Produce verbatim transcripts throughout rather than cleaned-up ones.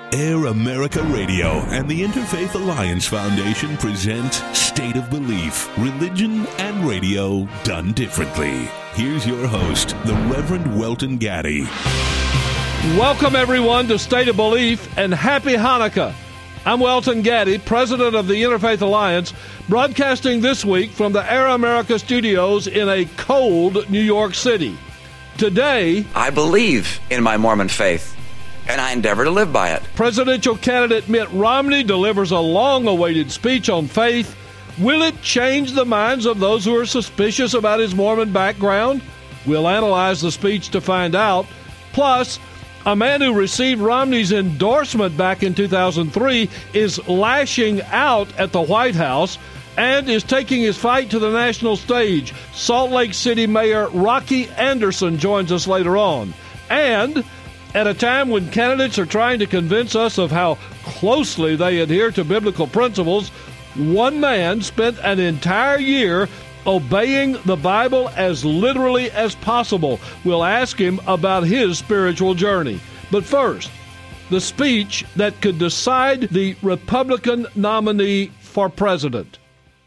Air America Radio and the Interfaith Alliance Foundation present State of Belief, Religion and Radio Done Differently. Here's your host, the Reverend Welton Gaddy. Welcome, everyone, to State of Belief, and Happy Hanukkah. I'm Welton Gaddy, president of the Interfaith Alliance, broadcasting this week from the Air America studios in a cold New York City. Today, I believe in my Mormon faith, and I endeavor to live by it. Presidential candidate Mitt Romney delivers a long-awaited speech on faith. Will it change the minds of those who are suspicious about his Mormon background? We'll analyze the speech to find out. Plus, a man who received Romney's endorsement back in two thousand three is lashing out at the White House and is taking his fight to the national stage. Salt Lake City Mayor Rocky Anderson joins us later on. And at a time when candidates are trying to convince us of how closely they adhere to biblical principles, one man spent an entire year obeying the Bible as literally as possible. We'll ask him about his spiritual journey. But first, the speech that could decide the Republican nominee for president.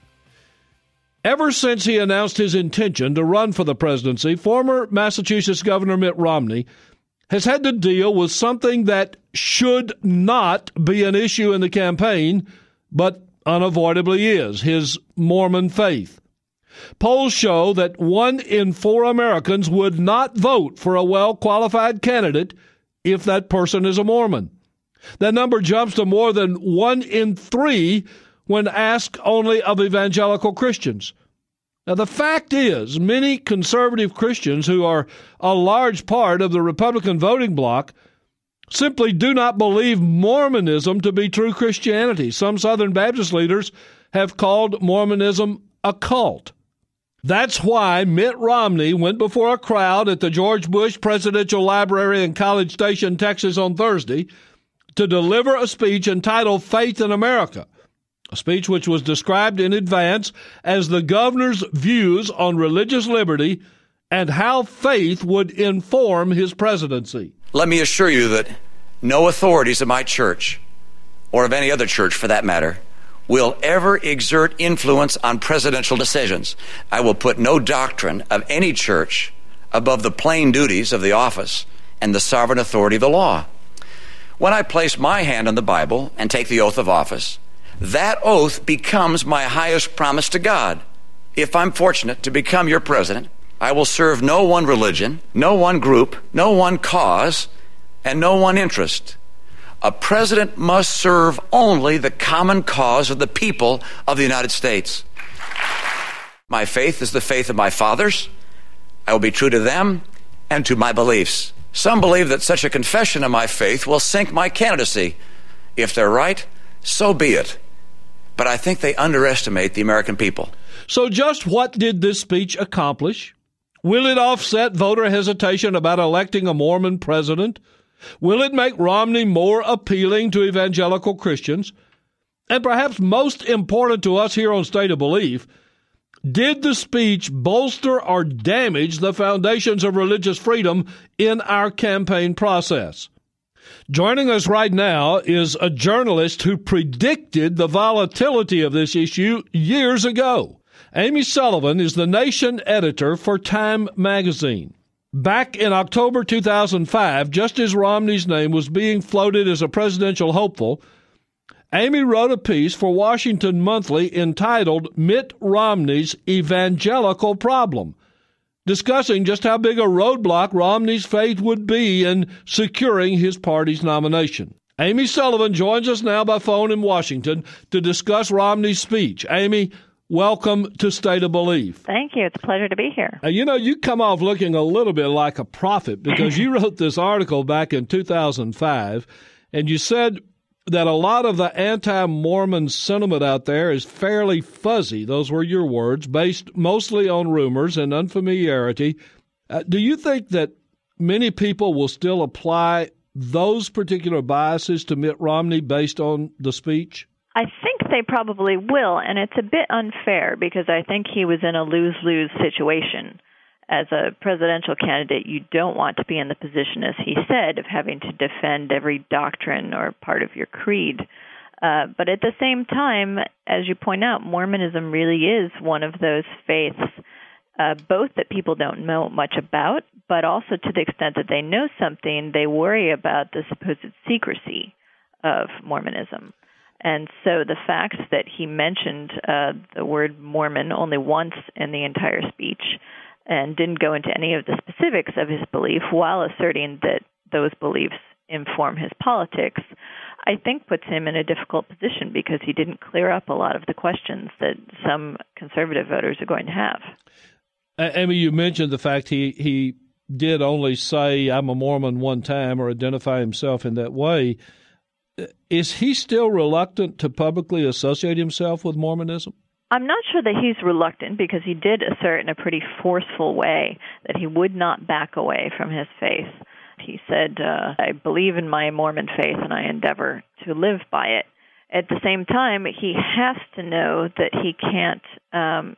Ever since he announced his intention to run for the presidency, former Massachusetts Governor Mitt Romney has had to deal with something that should not be an issue in the campaign, but unavoidably is, his Mormon faith. Polls show that one in four Americans would not vote for a well-qualified candidate if that person is a Mormon. That number jumps to more than one in three when asked only of evangelical Christians. Now, the fact is, many conservative Christians who are a large part of the Republican voting bloc simply do not believe Mormonism to be true Christianity. Some Southern Baptist leaders have called Mormonism a cult. That's why Mitt Romney went before a crowd at the George Bush Presidential Library in College Station, Texas on Thursday to deliver a speech entitled Faith in America, a speech which was described in advance as the governor's views on religious liberty and how faith would inform his presidency. Let me assure you that no authorities of my church, or of any other church for that matter, will ever exert influence on presidential decisions. I will put no doctrine of any church above the plain duties of the office and the sovereign authority of the law. When I place my hand on the Bible and take the oath of office, that oath becomes my highest promise to God. If I'm fortunate to become your president, I will serve no one religion, no one group, no one cause, and no one interest. A president must serve only the common cause of the people of the United States. My faith is the faith of my fathers. I will be true to them and to my beliefs. Some believe that such a confession of my faith will sink my candidacy. If they're right, so be it. But I think they underestimate the American people. So just what did this speech accomplish? Will it offset voter hesitation about electing a Mormon president? Will it make Romney more appealing to evangelical Christians? And perhaps most important to us here on State of Belief, did the speech bolster or damage the foundations of religious freedom in our campaign process? Joining us right now is a journalist who predicted the volatility of this issue years ago. Amy Sullivan is the Nation editor for Time magazine. Back in October two thousand five, just as Romney's name was being floated as a presidential hopeful, Amy wrote a piece for Washington Monthly entitled Mitt Romney's Evangelical Problem, discussing just how big a roadblock Romney's faith would be in securing his party's nomination. Amy Sullivan joins us now by phone in Washington to discuss Romney's speech. Amy, welcome to State of Belief. Thank you. It's a pleasure to be here. Uh, you know, you come off looking a little bit like a prophet because you wrote this article back in two thousand five, and you said that a lot of the anti-Mormon sentiment out there is fairly fuzzy. Those were your words, based mostly on rumors and unfamiliarity. Uh, do you think that many people will still apply those particular biases to Mitt Romney based on the speech? I think they probably will, and it's a bit unfair because I think he was in a lose-lose situation. as a presidential candidate, you don't want to be in the position, as he said, of having to defend every doctrine or part of your creed. Uh, but at the same time, as you point out, Mormonism really is one of those faiths, uh, both that people don't know much about, but also to the extent that they know something, they worry about the supposed secrecy of Mormonism. And so the fact that he mentioned uh, the word Mormon only once in the entire speech and didn't go into any of the specifics of his belief while asserting that those beliefs inform his politics, I think puts him in a difficult position because he didn't clear up a lot of the questions that some conservative voters are going to have. Amy, you mentioned the fact he, he did only say, I'm a Mormon one time, or identify himself in that way. Is he still reluctant to publicly associate himself with Mormonism? I'm not sure that he's reluctant, because he did assert in a pretty forceful way that he would not back away from his faith. He said, uh, I believe in my Mormon faith and I endeavor to live by it. At the same time, he has to know that he can't um,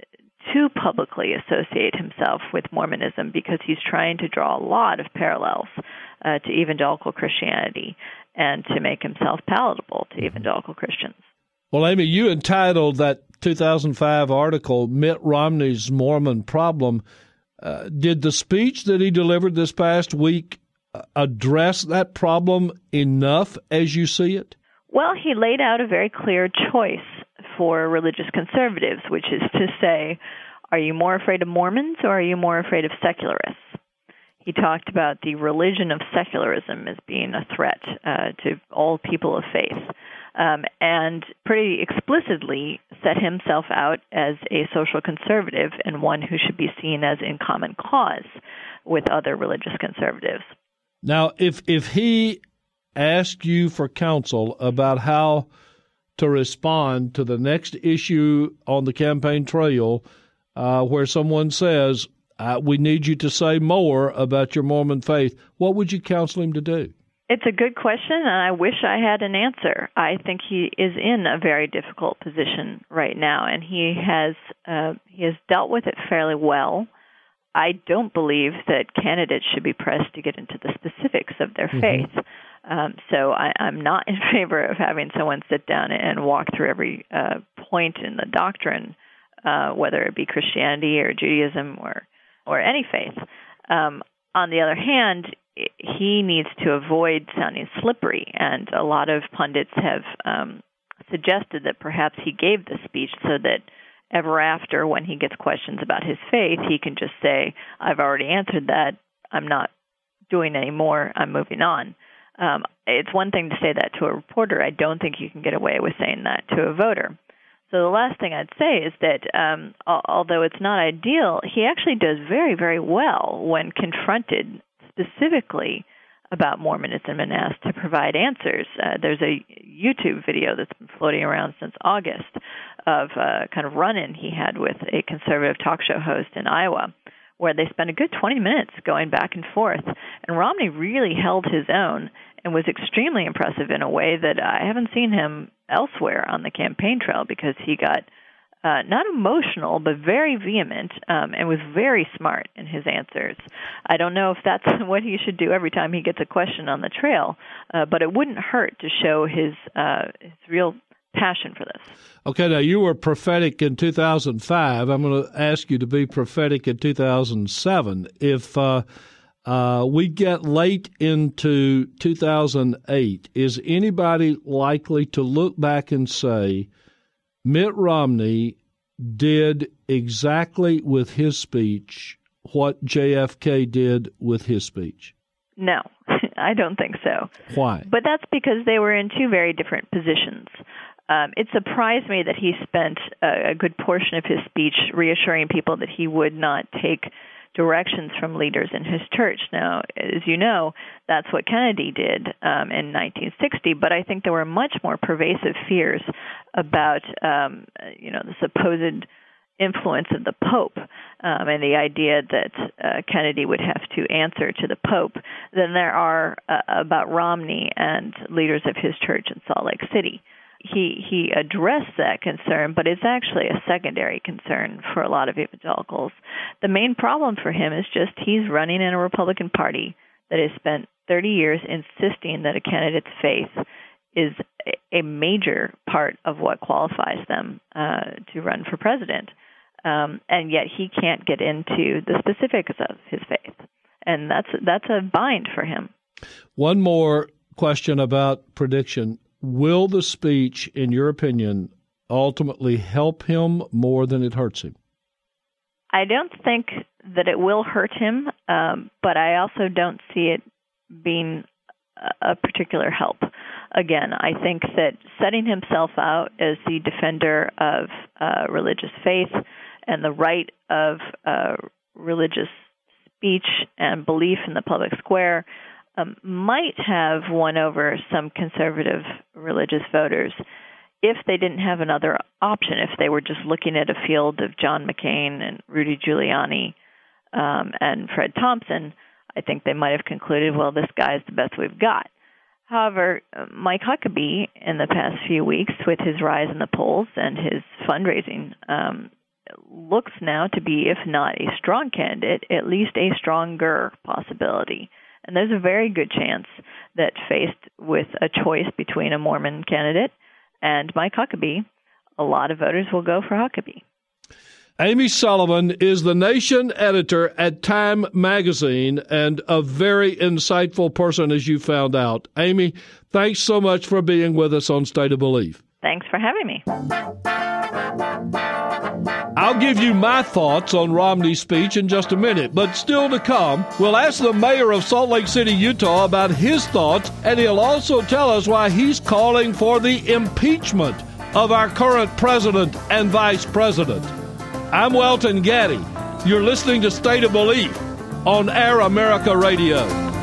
too publicly associate himself with Mormonism, because he's trying to draw a lot of parallels uh, to evangelical Christianity and to make himself palatable to evangelical Christians. Well, Amy, you entitled that two thousand five article, Mitt Romney's Mormon Problem. Uh, did the speech that he delivered this past week address that problem enough as you see it? Well, he laid out a very clear choice for religious conservatives, which is to say, are you more afraid of Mormons or are you more afraid of secularists? He talked about the religion of secularism as being a threat uh, to all people of faith, um, and pretty explicitly set himself out as a social conservative and one who should be seen as in common cause with other religious conservatives. Now, if if he asked you for counsel about how to respond to the next issue on the campaign trail uh, where someone says, uh, we need you to say more about your Mormon faith, what would you counsel him to do? It's a good question, and I wish I had an answer. I think he is in a very difficult position right now, and he has uh, he has dealt with it fairly well. I don't believe that candidates should be pressed to get into the specifics of their mm-hmm. faith. Um, so I, I'm not in favor of having someone sit down and walk through every uh, point in the doctrine, uh, whether it be Christianity or Judaism or, or any faith. Um, on the other hand, he needs to avoid sounding slippery, and a lot of pundits have um, suggested that perhaps he gave this speech so that ever after, when he gets questions about his faith, he can just say, I've already answered that, I'm not doing any more, I'm moving on. Um, it's one thing to say that to a reporter. I don't think you can get away with saying that to a voter. So the last thing I'd say is that um, although it's not ideal, he actually does very, very well when confronted specifically about Mormonism and asked to provide answers. Uh, there's a YouTube video that's been floating around since August of a kind of run-in he had with a conservative talk show host in Iowa, where they spent a good twenty minutes going back and forth. And Romney really held his own and was extremely impressive in a way that I haven't seen him elsewhere on the campaign trail, because he got uh, not emotional, but very vehement, um, and was very smart in his answers. I don't know if that's what he should do every time he gets a question on the trail, uh, but it wouldn't hurt to show his uh, his real passion for this. Okay, now you were prophetic in two thousand five. I'm going to ask you to be prophetic in two thousand seven. If uh, uh, we get late into two thousand eight, is anybody likely to look back and say, Mitt Romney did exactly with his speech what J F K did with his speech? No, I don't think so. Why? But that's because they were in two very different positions. Um, it surprised me that he spent a, a good portion of his speech reassuring people that he would not take directions from leaders in his church. Now, as you know, that's what Kennedy did um, in nineteen sixty, but I think there were much more pervasive fears about, um, you know, the supposed influence of the Pope um, and the idea that uh, Kennedy would have to answer to the Pope than there are uh, about Romney and leaders of his church in Salt Lake City. he he addressed that concern, but it's actually a secondary concern for a lot of evangelicals. The main problem for him is just he's running in a Republican Party that has spent thirty years insisting that a candidate's faith is a major part of what qualifies them uh, to run for president. Um, and yet he can't get into the specifics of his faith. And that's that's a bind for him. One more question about prediction. Will the speech, in your opinion, ultimately help him more than it hurts him? I don't think that it will hurt him, um, but I also don't see it being a particular help. Again, I think that setting himself out as the defender of uh, religious faith and the right of uh, religious speech and belief in the public square um, might have won over some conservative religious voters if they didn't have another option, if they were just looking at a field of John McCain and Rudy Giuliani um, and Fred Thompson. I think they might have concluded, well, this guy is the best we've got. However, Mike Huckabee, in the past few weeks, with his rise in the polls and his fundraising, um, looks now to be, if not a strong candidate, at least a stronger possibility. And there's a very good chance that faced with a choice between a Mormon candidate and Mike Huckabee, a lot of voters will go for Huckabee. Amy Sullivan is the Nation editor at Time Magazine and a very insightful person, as you found out. Amy, thanks so much for being with us on State of Belief. Thanks for having me. I'll give you my thoughts on Romney's speech in just a minute, but still to come, we'll ask the mayor of Salt Lake City, Utah, about his thoughts, and he'll also tell us why he's calling for the impeachment of our current president and vice president. I'm Welton Gaddy. You're listening to State of Belief on Air America Radio.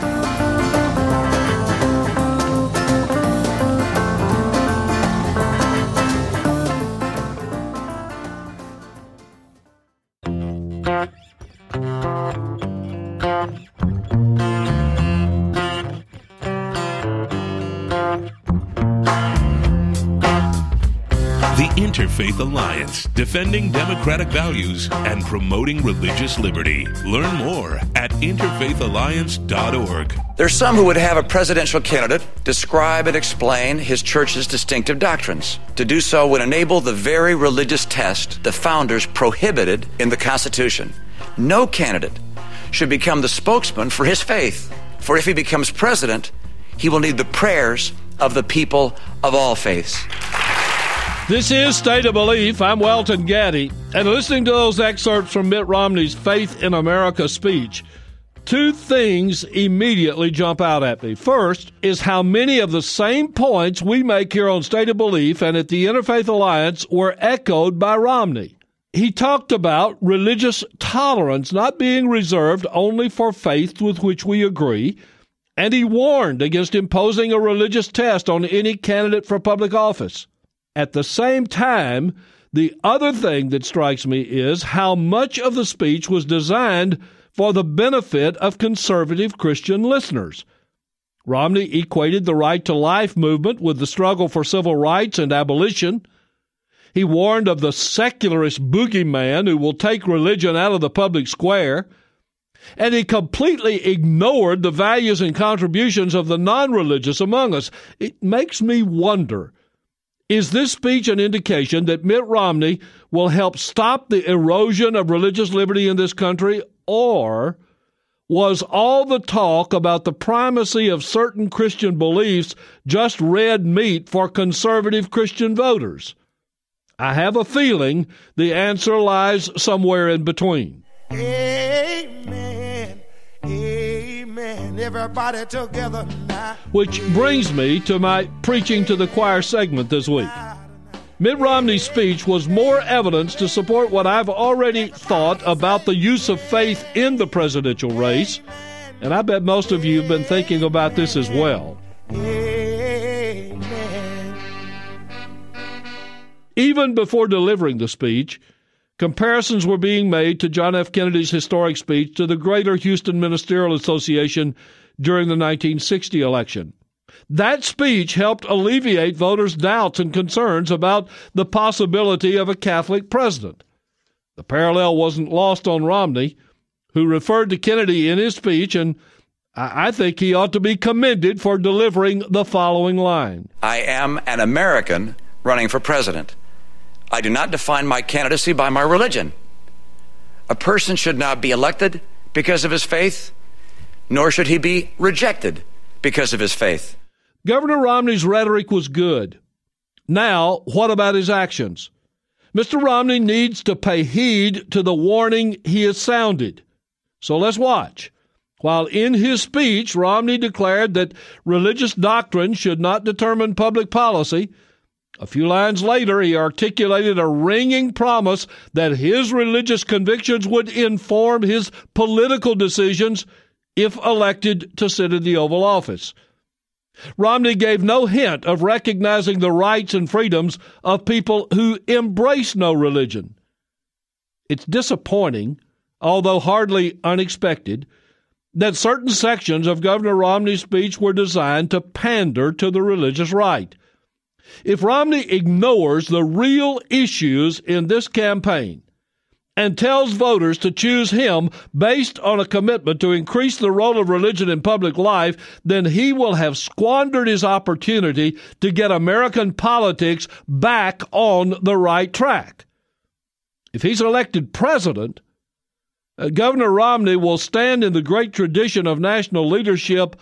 Interfaith Alliance, defending democratic values and promoting religious liberty. Learn more at interfaith alliance dot org. There's some who would have a presidential candidate describe and explain his church's distinctive doctrines. To do so would enable the very religious test the founders prohibited in the Constitution. No candidate should become the spokesman for his faith, for if he becomes president, he will need the prayers of the people of all faiths. This is State of Belief. I'm Welton Gaddy. And listening to those excerpts from Mitt Romney's Faith in America speech, two things immediately jump out at me. First is how many of the same points we make here on State of Belief and at the Interfaith Alliance were echoed by Romney. He talked about religious tolerance not being reserved only for faiths with which we agree, and he warned against imposing a religious test on any candidate for public office. At the same time, the other thing that strikes me is how much of the speech was designed for the benefit of conservative Christian listeners. Romney equated the right to life movement with the struggle for civil rights and abolition. He warned of the secularist boogeyman who will take religion out of the public square. And he completely ignored the values and contributions of the non-religious among us. It makes me wonder, is this speech an indication that Mitt Romney will help stop the erosion of religious liberty in this country, or was all the talk about the primacy of certain Christian beliefs just red meat for conservative Christian voters? I have a feeling the answer lies somewhere in between. Amen. Amen. Everybody together now. Which brings me to my Preaching to the Choir segment this week. Mitt Romney's speech was more evidence to support what I've already thought about the use of faith in the presidential race, and I bet most of you have been thinking about this as well. Amen. Even before delivering the speech, comparisons were being made to John F. Kennedy's historic speech to the Greater Houston Ministerial Association during the nineteen sixty election. That speech helped alleviate voters' doubts and concerns about the possibility of a Catholic president. The parallel wasn't lost on Romney, who referred to Kennedy in his speech, and I think he ought to be commended for delivering the following line. I am an American running for president. I do not define my candidacy by my religion. A person should not be elected because of his faith, nor should he be rejected because of his faith. Governor Romney's rhetoric was good. Now, what about his actions? Mister Romney needs to pay heed to the warning he has sounded. So let's watch. While in his speech, Romney declared that religious doctrine should not determine public policy, a few lines later he articulated a ringing promise that his religious convictions would inform his political decisions if elected to sit in the Oval Office. Romney gave no hint of recognizing the rights and freedoms of people who embrace no religion. It's disappointing, although hardly unexpected, that certain sections of Governor Romney's speech were designed to pander to the religious right. If Romney ignores the real issues in this campaign and tells voters to choose him based on a commitment to increase the role of religion in public life, then he will have squandered his opportunity to get American politics back on the right track. If he's elected president, uh, Governor Romney will stand in the great tradition of national leadership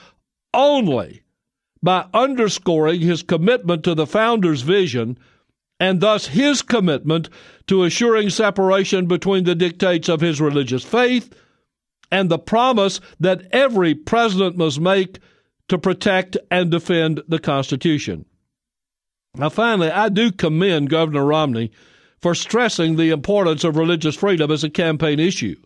only by underscoring his commitment to the founder's vision and thus his commitment to assuring separation between the dictates of his religious faith and the promise that every president must make to protect and defend the Constitution. Now, finally, I do commend Governor Romney for stressing the importance of religious freedom as a campaign issue.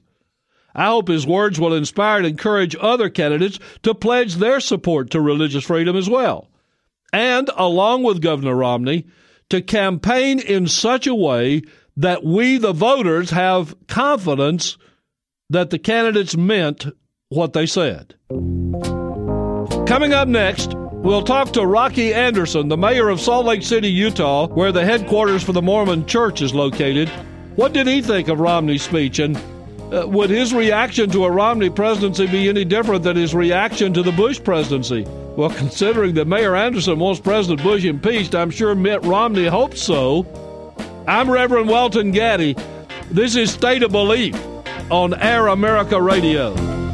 I hope his words will inspire and encourage other candidates to pledge their support to religious freedom as well, and, along with Governor Romney, to campaign in such a way that we, the voters, have confidence that the candidates meant what they said. Coming up next, we'll talk to Rocky Anderson, the mayor of Salt Lake City, Utah, where the headquarters for the Mormon Church is located. What did he think of Romney's speech, and uh, would his reaction to a Romney presidency be any different than his reaction to the Bush presidency? Well, considering that Mayor Anderson wants President Bush impeached, I'm sure Mitt Romney hopes so. I'm Reverend Welton Gaddy. This is State of Belief on Air America Radio.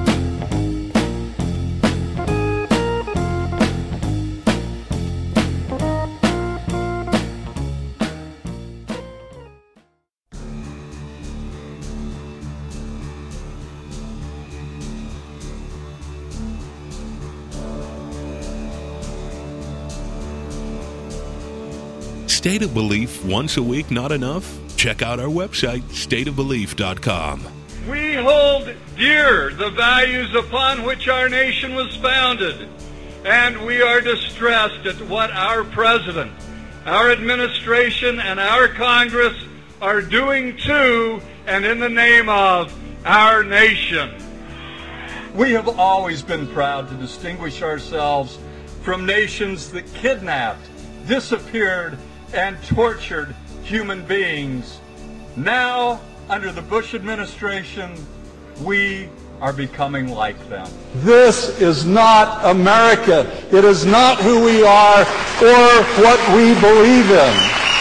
State of Belief once a week not enough? Check out our website, state of belief dot com. We hold dear the values upon which our nation was founded, and we are distressed at what our president, our administration, and our Congress are doing to and in the name of our nation. We have always been proud to distinguish ourselves from nations that kidnapped, disappeared, and tortured human beings. Now, under the Bush administration, we are becoming like them. This is not America. It is not who we are or what we believe in.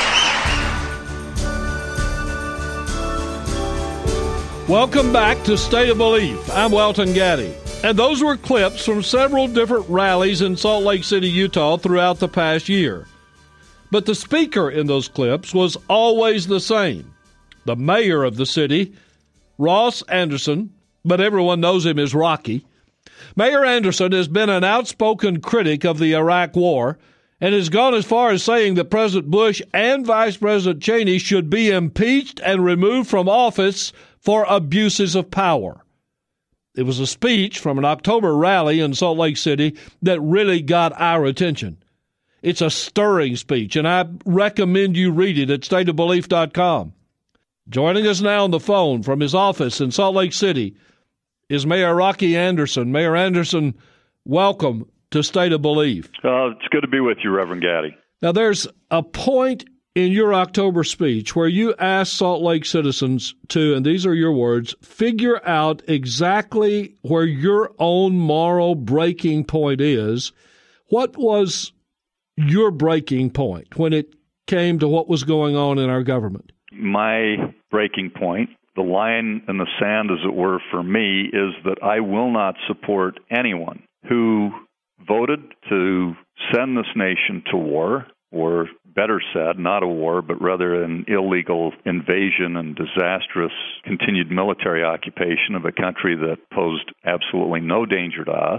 Welcome back to State of Belief. I'm Welton Gaddy. And those were clips from several different rallies in Salt Lake City, Utah throughout the past year. But the speaker in those clips was always the same. The mayor of the city, Ross Anderson, but everyone knows him as Rocky. Mayor Anderson has been an outspoken critic of the Iraq War and has gone as far as saying that President Bush and Vice President Cheney should be impeached and removed from office for abuses of power. It was a speech from an October rally in Salt Lake City that really got our attention. It's a stirring speech, and I recommend you read it at state of belief dot com. Joining us now on the phone from his office in Salt Lake City is Mayor Rocky Anderson. Mayor Anderson, welcome. to State of Belief. Uh, it's good to be with you, Reverend Gaddy. Now, there's a point in your October speech where you asked Salt Lake citizens to, and these are your words, figure out exactly where your own moral breaking point is. What was your breaking point when it came to what was going on in our government? My breaking point, the line in the sand, as it were, for me, is that I will not support anyone who voted to send this nation to war, or better said, not a war, but rather an illegal invasion and disastrous continued military occupation of a country that posed absolutely no danger to us.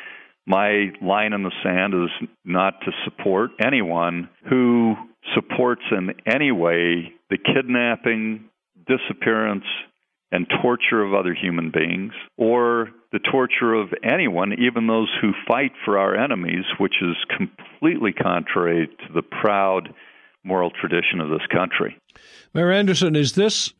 My line in the sand is not to support anyone who supports in any way the kidnapping, disappearance, and torture of other human beings, or the torture of anyone, even those who fight for our enemies, which is completely contrary to the proud moral tradition of this country. Mayor Anderson, is this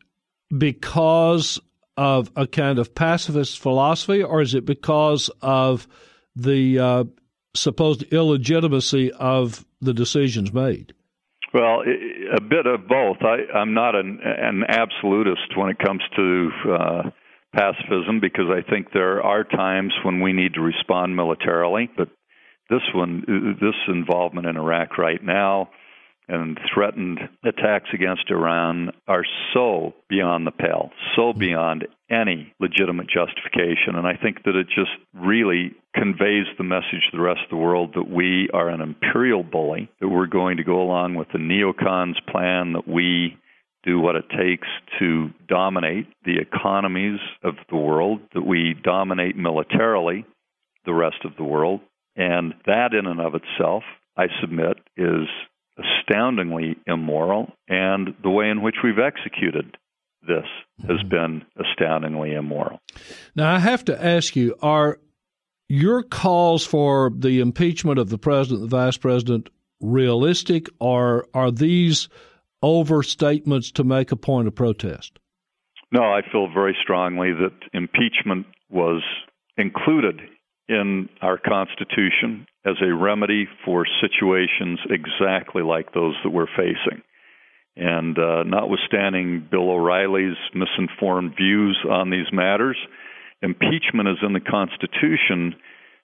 because of a kind of pacifist philosophy, or is it because of the uh, supposed illegitimacy of the decisions made? Well, a bit of both. I, I'm not an, an absolutist when it comes to uh, pacifism, because I think there are times when we need to respond militarily. But this one, this involvement in Iraq right now and threatened attacks against Iran are so beyond the pale, so beyond any legitimate justification. And I think that it just really conveys the message to the rest of the world that we are an imperial bully, that we're going to go along with the neocons' plan, that we do what it takes to dominate the economies of the world, that we dominate militarily the rest of the world. And that in and of itself, I submit, is astoundingly immoral, and the way in which we've executed this has been astoundingly immoral. Now, I have to ask you, are your calls for the impeachment of the president, the vice president, realistic, or are these overstatements to make a point of protest? No, I feel very strongly that impeachment was included in our Constitution as a remedy for situations exactly like those that we're facing. And uh, notwithstanding Bill O'Reilly's misinformed views on these matters, impeachment is in the Constitution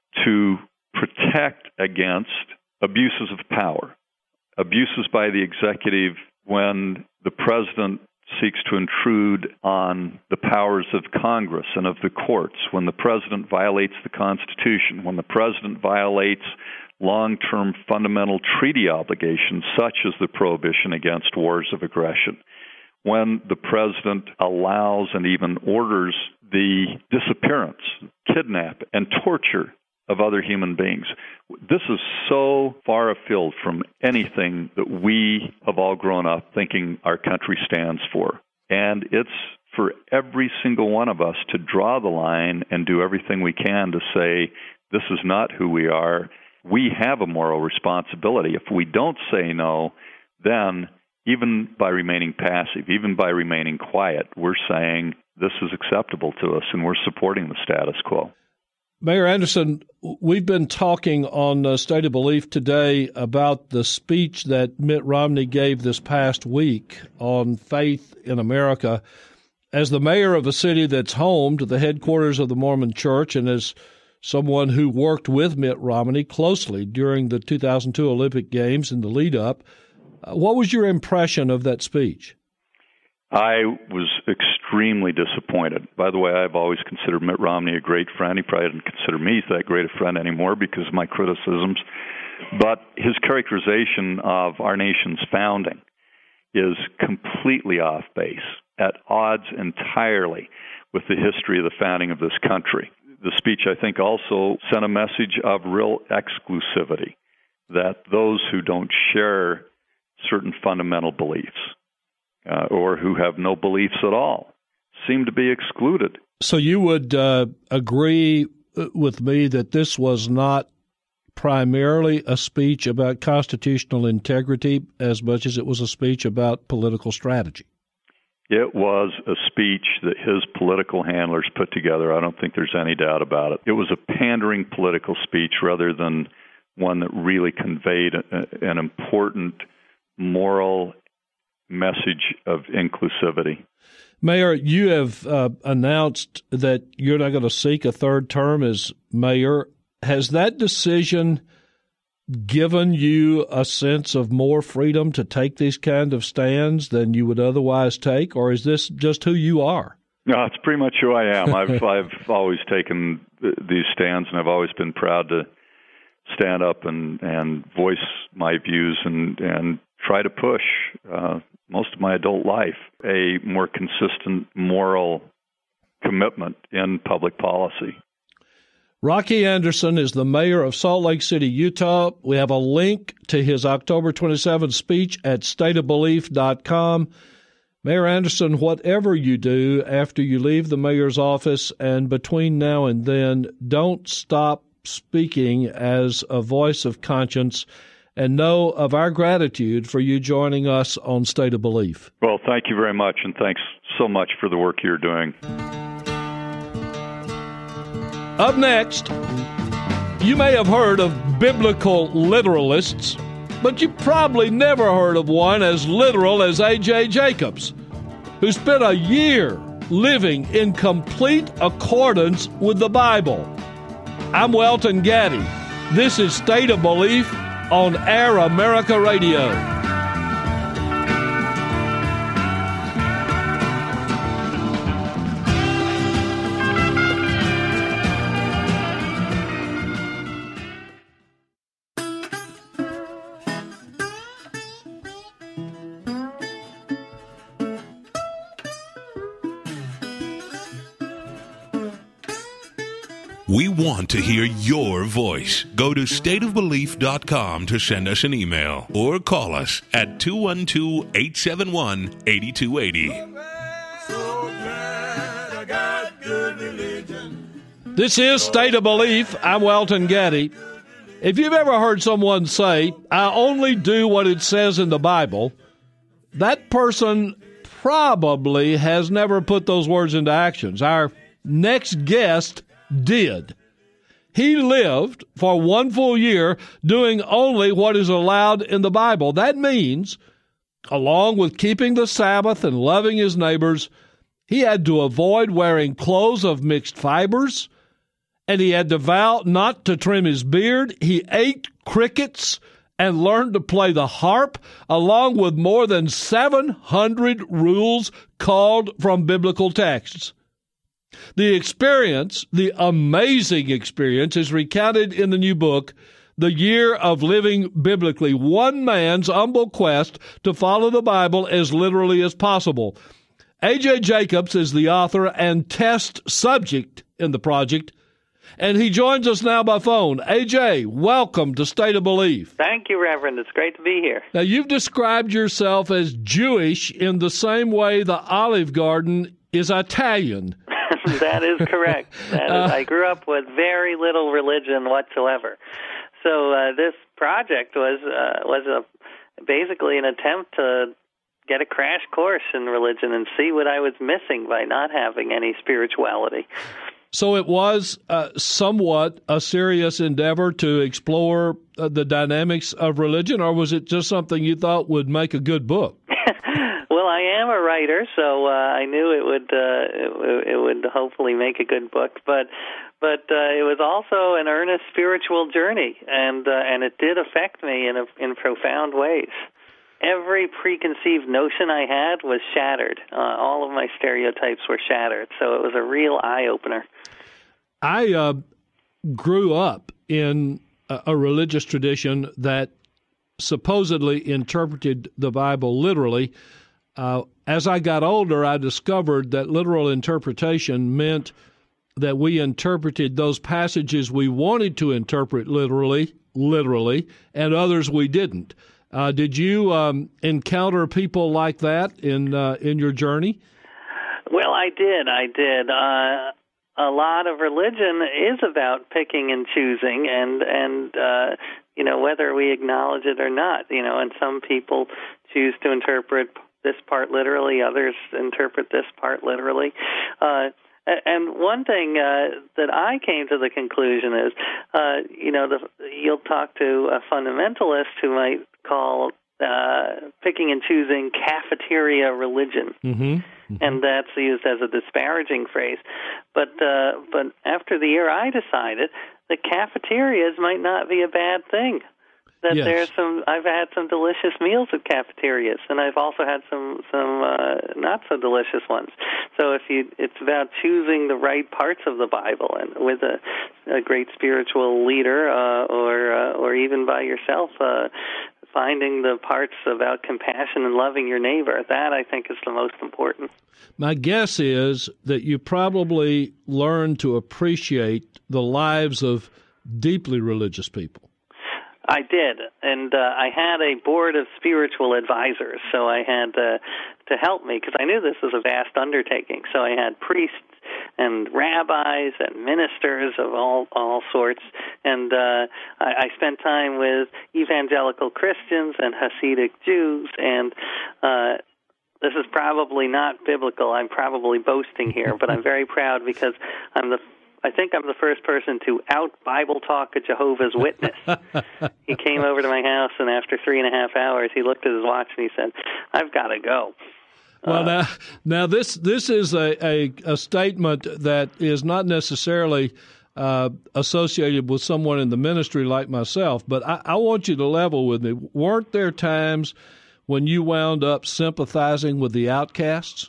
to protect against abuses of power, abuses by the executive when the president seeks to intrude on the powers of Congress and of the courts, when the president violates the Constitution, when the president violates long-term fundamental treaty obligations, such as the prohibition against wars of aggression, when the president allows and even orders the disappearance, kidnap, and torture of other human beings. This is so far afield from anything that we have all grown up thinking our country stands for. And it's for every single one of us to draw the line and do everything we can to say, this is not who we are. We have a moral responsibility. If we don't say no, then even by remaining passive, even by remaining quiet, we're saying this is acceptable to us and we're supporting the status quo. Mayor Anderson, we've been talking on uh, State of Belief today about the speech that Mitt Romney gave this past week on faith in America. As the mayor of a city that's home to the headquarters of the Mormon Church, and as someone who worked with Mitt Romney closely during the two thousand two Olympic Games in the lead-up, uh, what was your impression of that speech? I was extremely disappointed. By the way, I've always considered Mitt Romney a great friend. He probably doesn't consider me that great a friend anymore because of my criticisms. But his characterization of our nation's founding is completely off base, at odds entirely with the history of the founding of this country. The speech, I think, also sent a message of real exclusivity, that those who don't share certain fundamental beliefs Uh, or who have no beliefs at all, seem to be excluded. So you would uh, agree with me that this was not primarily a speech about constitutional integrity as much as it was a speech about political strategy? It was a speech that his political handlers put together. I don't think there's any doubt about it. It was a pandering political speech rather than one that really conveyed a, an important moral message of inclusivity. Mayor, you have uh, announced that you're not going to seek a third term as mayor. Has that decision given you a sense of more freedom to take these kind of stands than you would otherwise take, or is this just who you are? No, it's pretty much who I am. I've I've always taken these stands, and I've always been proud to stand up and, and voice my views and, and try to push uh, most of my adult life a more consistent moral commitment in public policy. Rocky Anderson is the mayor of Salt Lake City, Utah. We have a link to his October twenty-seventh speech at state of belief dot com. Mayor Anderson, whatever you do after you leave the mayor's office and between now and then, don't stop speaking as a voice of conscience, and know of our gratitude for you joining us on State of Belief. Well, thank you very much, and thanks so much for the work you're doing. Up next, you may have heard of biblical literalists, but you probably never heard of one as literal as A J Jacobs, who spent a year living in complete accordance with the Bible. I'm Welton Gaddy. This is State of Belief on Air America Radio. We want to hear your voice. Go to state of belief dot com to send us an email or call us at two one two, eight seven one, eight two eight zero. This is State of Belief. I'm Welton Gaddy. If you've ever heard someone say, I only do what it says in the Bible, that person probably has never put those words into actions. Our next guest did. He lived for one full year doing only what is allowed in the Bible. That means, along with keeping the Sabbath and loving his neighbors, he had to avoid wearing clothes of mixed fibers, and he had to vow not to trim his beard. He ate crickets and learned to play the harp, along with more than seven hundred rules called from biblical texts. The experience, the amazing experience, is recounted in the new book, The Year of Living Biblically, one man's humble quest to follow the Bible as literally as possible. A J Jacobs is the author and test subject in the project, and he joins us now by phone. A J, welcome to State of Belief. Thank you, Reverend. It's great to be here. Now, you've described yourself as Jewish in the same way the Olive Garden is Italian. That is correct. That is, uh, I grew up with very little religion whatsoever. So uh, this project was uh, was a, basically an attempt to get a crash course in religion and see what I was missing by not having any spirituality. So it was uh, somewhat a serious endeavor to explore uh, the dynamics of religion, or was it just something you thought would make a good book? Well, I am a writer, so uh, I knew it would uh, it, it would hopefully make a good book. But but uh, it was also an earnest spiritual journey, and uh, and it did affect me in a, in profound ways. Every preconceived notion I had was shattered. Uh, all of my stereotypes were shattered. So it was a real eye opener. I uh, grew up in a, a religious tradition that supposedly interpreted the Bible literally. Uh, as I got older, I discovered that literal interpretation meant that we interpreted those passages we wanted to interpret literally, literally, and others we didn't. Uh, did you um, encounter people like that in uh, in your journey? Well, I did. I did. Uh, a lot of religion is about picking and choosing, and and uh, you know, whether we acknowledge it or not. You know, and some people choose to interpret this part literally, others interpret this part literally. Uh, and one thing uh, that I came to the conclusion is, uh, you know, the, you'll talk to a fundamentalist who might call uh, picking and choosing cafeteria religion. Mm-hmm. Mm-hmm. And that's used as a disparaging phrase. But uh, but after the year, I decided that cafeterias might not be a bad thing. That yes. there's some, I've had some delicious meals at cafeterias, and I've also had some some uh, not so delicious ones. So if you, it's about choosing the right parts of the Bible, and with a, a great spiritual leader, uh, or uh, or even by yourself, uh, finding the parts about compassion and loving your neighbor. That I think is the most important. My guess is that you probably learned to appreciate the lives of deeply religious people. I did, and uh, I had a board of spiritual advisors, so I had uh, to help me, because I knew this was a vast undertaking. So I had priests and rabbis and ministers of all all sorts, and uh, I, I spent time with evangelical Christians and Hasidic Jews, and uh, this is probably not biblical. I'm probably boasting here, but I'm very proud because I'm the I think I'm the first person to out-Bible talk a Jehovah's Witness. He came over to my house, and after three and a half hours, he looked at his watch and he said, I've got to go. Well, uh, now, now this this is a, a, a statement that is not necessarily uh, associated with someone in the ministry like myself, but I, I want you to level with me. Weren't there times when you wound up sympathizing with the outcasts?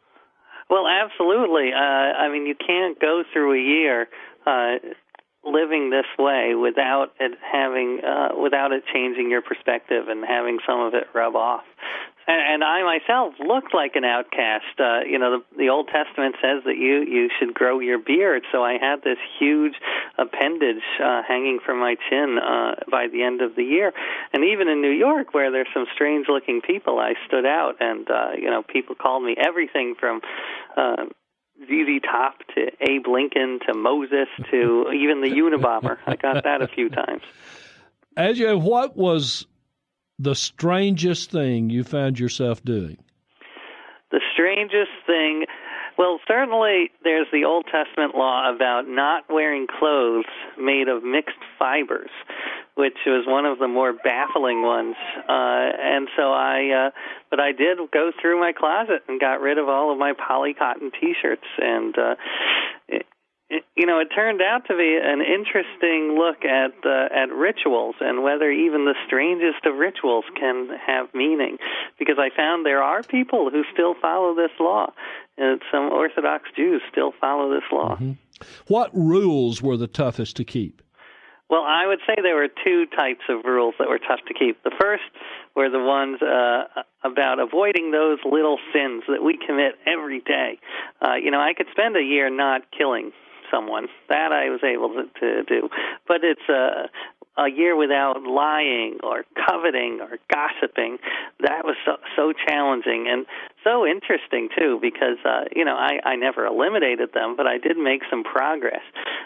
Well, absolutely. Uh, I mean, you can't go through a year uh, living this way without it having, uh, without it changing your perspective and having some of it rub off. And, and I myself looked like an outcast. Uh, you know, the, the Old Testament says that you, you should grow your beard. So I had this huge appendage uh, hanging from my chin uh, by the end of the year. And even in New York, where there's some strange-looking people, I stood out. And, uh, you know, people called me everything from uh, Z Z Top to Abe Lincoln to Moses to even the Unabomber. I got that a few times. Ajay, what was the strangest thing you found yourself doing? The strangest thing, well, certainly there's the Old Testament law about not wearing clothes made of mixed fibers, which was one of the more baffling ones. Uh, and so I, uh, but I did go through my closet and got rid of all of my polycotton T-shirts, and uh, it, You know, it turned out to be an interesting look at uh, at rituals and whether even the strangest of rituals can have meaning, because I found there are people who still follow this law, and some Orthodox Jews still follow this law. Mm-hmm. What rules were the toughest to keep? Well, I would say there were two types of rules that were tough to keep. The first were the ones uh, about avoiding those little sins that we commit every day. Uh, you know, I could spend a year not killing someone. That I was able to, to do. But it's a, a year without lying or coveting or gossiping. That was so, so challenging and so interesting, too, because, uh, you know, I, I never eliminated them, but I did make some progress.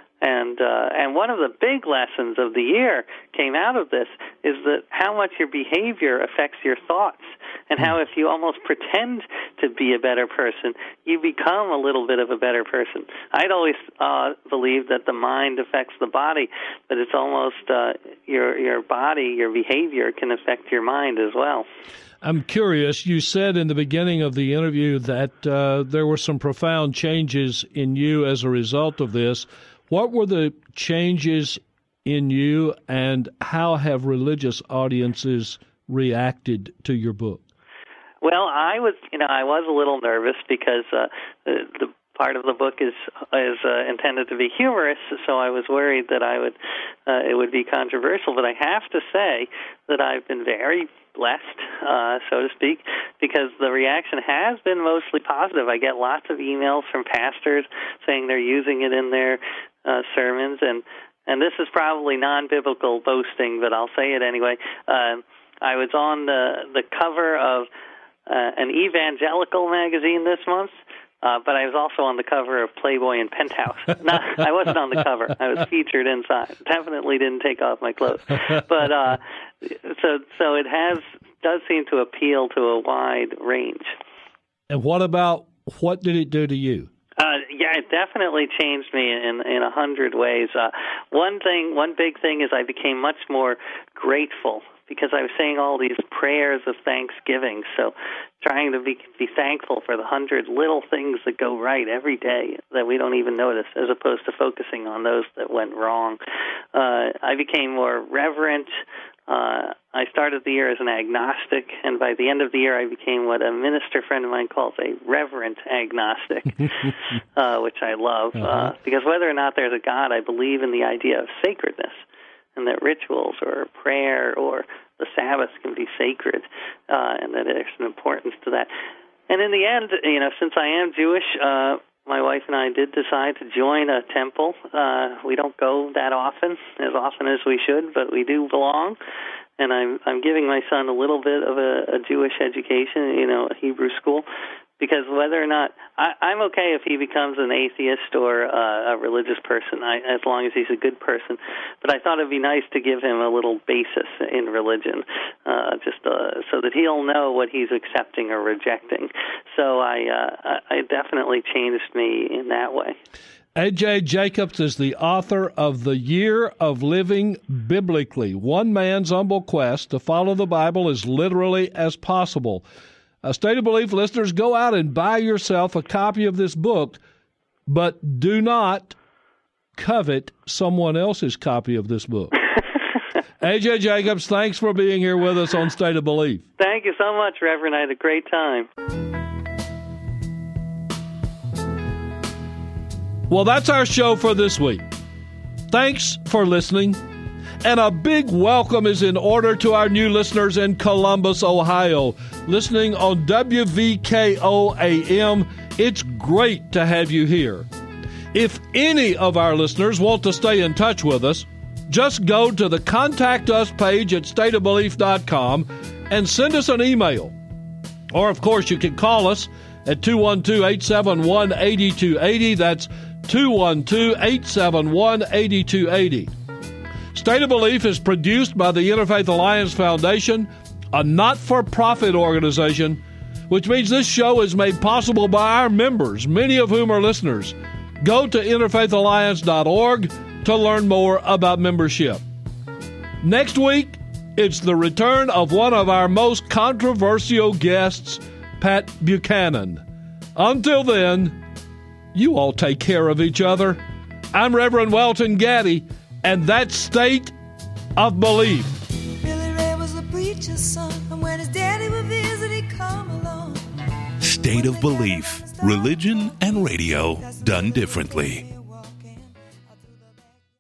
And uh, and one of the big lessons of the year came out of this is that how much your behavior affects your thoughts, and how if you almost pretend to be a better person, you become a little bit of a better person. I'd always uh, believed that the mind affects the body, but it's almost uh, your your body, your behavior can affect your mind as well. I'm curious, you said in the beginning of the interview that uh, there were some profound changes in you as a result of this. What were the changes in you, and how have religious audiences reacted to your book? Well, I was, you know, I was a little nervous because uh, the, the part of the book is is uh, intended to be humorous, so I was worried that I would uh, it would be controversial. But I have to say that I've been very blessed, uh, so to speak, because the reaction has been mostly positive. I get lots of emails from pastors saying they're using it in their uh, sermons, and, and this is probably non-biblical boasting, but I'll say it anyway. Uh, I was on the, the cover of uh, an evangelical magazine this month, Uh, but I was also on the cover of Playboy and Penthouse. Not, I wasn't on the cover. I was featured inside. Definitely didn't take off my clothes. But uh, so so it has does seem to appeal to a wide range. And what about, what did it do to you? Uh, yeah, it definitely changed me in in a hundred ways. Uh, one thing, one big thing is I became much more grateful because I was saying all these prayers of thanksgiving. So trying to be be thankful for the hundred little things that go right every day that we don't even notice, as opposed to focusing on those that went wrong. Uh, I became more reverent. Uh, I started the year as an agnostic, and by the end of the year I became what a minister friend of mine calls a reverent agnostic, uh, which I love, uh-huh. uh, because whether or not there's a God, I believe in the idea of sacredness, and that rituals or prayer or the Sabbath can be sacred, uh, and that there's an importance to that. And in the end, you know, since I am Jewish, uh, my wife and I did decide to join a temple. Uh, we don't go that often, as often as we should, but we do belong. And I'm I'm giving my son a little bit of a, a Jewish education, you know, a Hebrew school, because whether or not I, I'm okay if he becomes an atheist or uh, a religious person, I, as long as he's a good person. But I thought it'd be nice to give him a little basis in religion, uh, just uh, so that he'll know what he's accepting or rejecting. So I, uh, I definitely changed me in that way. A J. Jacobs is the author of The Year of Living Biblically, One Man's Humble Quest to Follow the Bible as Literally as Possible. Uh, State of Belief listeners, go out and buy yourself a copy of this book, but do not covet someone else's copy of this book. A J. Jacobs, thanks for being here with us on State of Belief. Thank you so much, Reverend. I had a great time. Well, that's our show for this week. Thanks for listening. And a big welcome is in order to our new listeners in Columbus, Ohio, listening on W V K O A M. It's great to have you here. If any of our listeners want to stay in touch with us, just go to the Contact Us page at state of belief dot com and send us an email. Or, of course, you can call us at two one two, eight seven one, eight two eight zero. That's two one two, eight seven one, eight two eight zero. State of Belief is produced by the Interfaith Alliance Foundation, a not-for-profit organization, which means this show is made possible by our members, many of whom are listeners. Go to interfaith alliance dot org to learn more about membership. Next week, it's the return of one of our most controversial guests, Pat Buchanan. Until then, you all take care of each other. I'm Reverend Welton Gaddy, and that's State of Belief. Billy Ray was the preacher's son, and when his daddy would visit, he'd come along. State of Belief, religion and radio done differently.